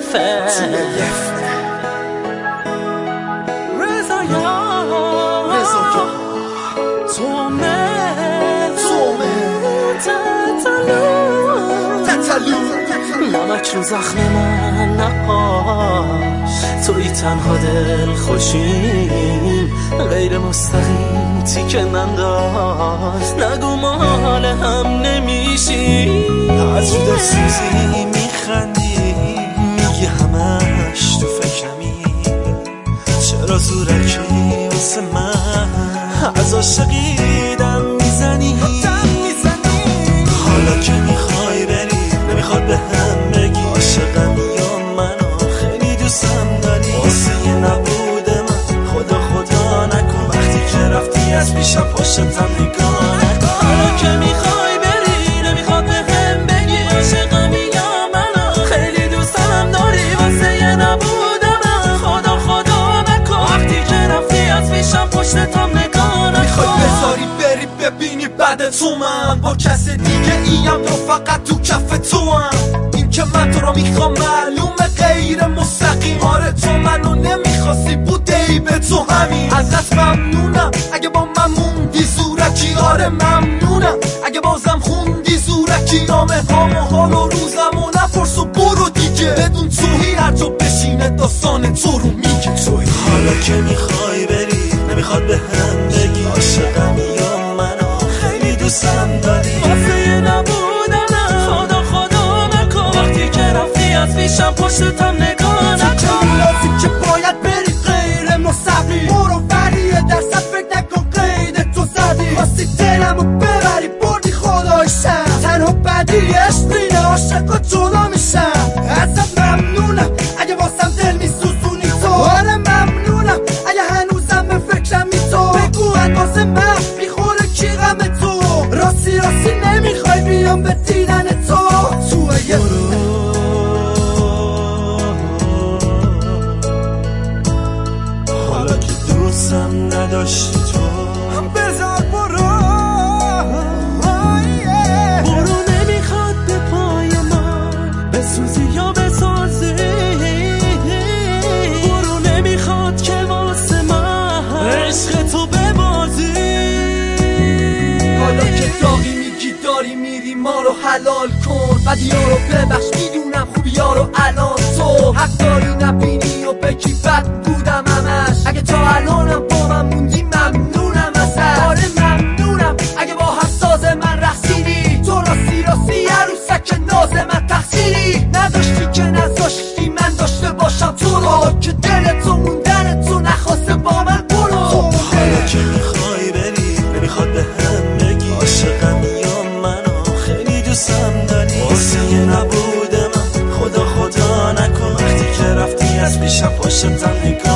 لفه رضا نمک رو زخم من نپاش توی تنها دل خوشیم غیر مستقیم تیکه ننداز نگو مال هم نمیشی از رو دلسوزی میخندی میگی همش تو فکرمی چرا زورکی واسه من از عاشقی دم میزنی حالا که میخوای بری نمیخواد به هم بگی عاشقم یا منو خیلی دوستم داری واسه یه نبود من خدا نکن وقتی که رفتی از پیشم پشتم نگاه نکن حالا که میخوای بری نمیخواد به هم بگی عاشقم یا منو خیلی دوستم داری واسه یه نبود من خدا نکن وقتی که رفتی از پیشم پشتم نگاه نکن میخوای بذاری بری ببینی بعد تو من با کس دیگه ایم تو فقط تو کف تو هم این که من تو رو میخوام معلومه غیر مستقیم آره تو منو نمیخواستی بوده ای به تو همین ازت ممنونم اگه با من موندی زورکی آره ممنونم اگه بازم خوندی زورکی نامه هام و حال و روزم و نپرس و برو دیگه بدون توهی هر جا بشینه داستان تو رو میگه توی حالا که میخوای بری نمیخواد به هم بگی عاشقم یا منو خیلی دوستم داری واسه یه نبودنم خدا نکن وقتی که رفتی از پیشم پشتم نگاه نکن لازم که باید بری غیر مستقیم برو ولیه درصد فکر نکن قید تو زدی واسه دلمو ببری بردی خدایشم تنها بدی عشقینه عاشقا جدا میشم ازت ممنونم اگه واسم دل میسوزونی تو آره ممنونم اگه هنوزم به فکرمی تو بگو اندازه من میخوره کی غم تو راستی نمیخوای بیام به دیدن تو یه حالا که دوستم نداشتی تو بذار برو نمیخواد به پای من بسوزی یا بسازی برو نمیخواد که واسه من عشق تو ببازی حالا که داغی میگی داری میری ما رو حلال کن بدیا رو ببخش میدونم خوبیا رو الان تو حق داری نبینی و بگی بد بودم همش اگه تا الانم با من موندی ممنونم ازت آره ممنونم اگه با هم ساز من رقصیدی تو راستی عروسک ناز من تقصیری نداشتی که نذاشتی من داشته باشم تو رو که دل تو موندن تو نخواسته با من برو حالا که میخوای بری نمیخواد به هم بگی عاشقم یا منو خیلی دوستم داری واسه یه نبود من خدا نکن وقتی که رفتی از پیشم پشتم نگاه